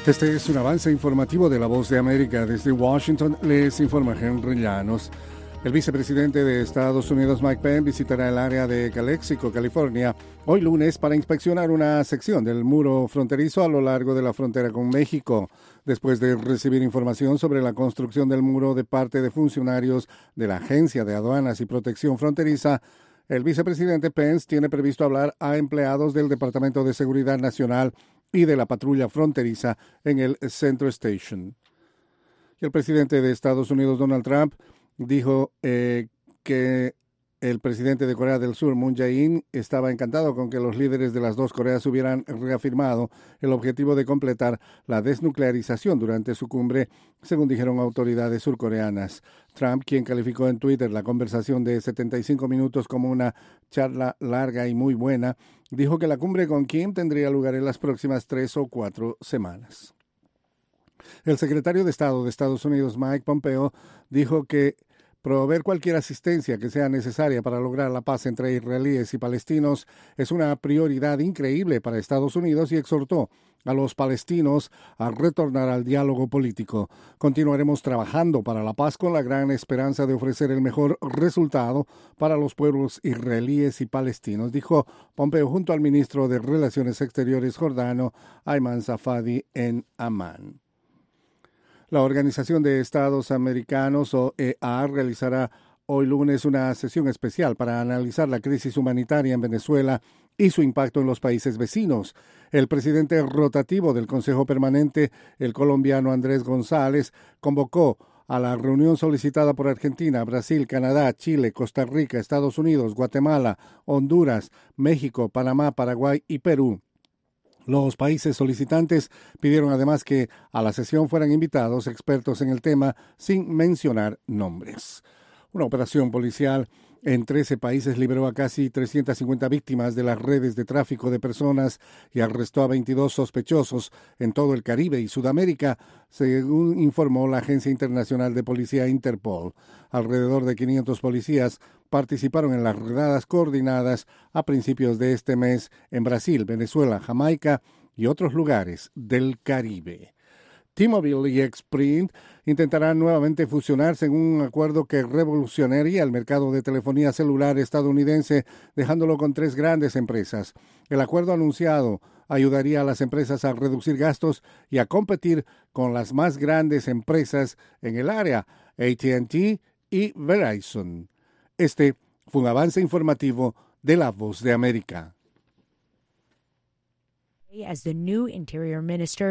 Este es un avance informativo de La Voz de América. Desde Washington les informa Henry Llanos. El vicepresidente de Estados Unidos, Mike Pence, visitará el área de Calexico, California, hoy lunes para inspeccionar una sección del muro fronterizo a lo largo de la frontera con México, después de recibir información sobre la construcción del muro de parte de funcionarios de la Agencia de Aduanas y Protección Fronteriza. El vicepresidente Pence tiene previsto hablar a empleados del Departamento de Seguridad Nacional y de la patrulla fronteriza en el Centro Station. Y el presidente de Estados Unidos, Donald Trump, dijo que el presidente de Corea del Sur, Moon Jae-in, estaba encantado con que los líderes de las dos Coreas hubieran reafirmado el objetivo de completar la desnuclearización durante su cumbre, según dijeron autoridades surcoreanas. Trump, quien calificó en Twitter la conversación de 75 minutos como una charla larga y muy buena, dijo que la cumbre con Kim tendría lugar en las próximas 3 o 4 semanas. El secretario de Estado de Estados Unidos, Mike Pompeo, dijo que proveer cualquier asistencia que sea necesaria para lograr la paz entre israelíes y palestinos es una prioridad increíble para Estados Unidos y exhortó a los palestinos a retornar al diálogo político. Continuaremos trabajando para la paz con la gran esperanza de ofrecer el mejor resultado para los pueblos israelíes y palestinos, dijo Pompeo junto al ministro de Relaciones Exteriores jordano, Ayman Safadi, en Amán. La Organización de Estados Americanos, OEA, realizará hoy lunes una sesión especial para analizar la crisis humanitaria en Venezuela y su impacto en los países vecinos. El presidente rotativo del Consejo Permanente, el colombiano Andrés González, convocó a la reunión solicitada por Argentina, Brasil, Canadá, Chile, Costa Rica, Estados Unidos, Guatemala, Honduras, México, Panamá, Paraguay y Perú. Los países solicitantes pidieron además que a la sesión fueran invitados expertos en el tema sin mencionar nombres. Una operación policial en 13 países liberó a casi 350 víctimas de las redes de tráfico de personas y arrestó a 22 sospechosos en todo el Caribe y Sudamérica, según informó la Agencia Internacional de Policía Interpol. Alrededor de 500 policías participaron en las redadas coordinadas a principios de este mes en Brasil, Venezuela, Jamaica y otros lugares del Caribe. T-Mobile y Sprint intentarán nuevamente fusionarse en un acuerdo que revolucionaría el mercado de telefonía celular estadounidense, dejándolo con 3 grandes empresas. El acuerdo anunciado ayudaría a las empresas a reducir gastos y a competir con las más grandes empresas en el área, AT&T y Verizon. Este fue un avance informativo de La Voz de América. As the new Interior Minister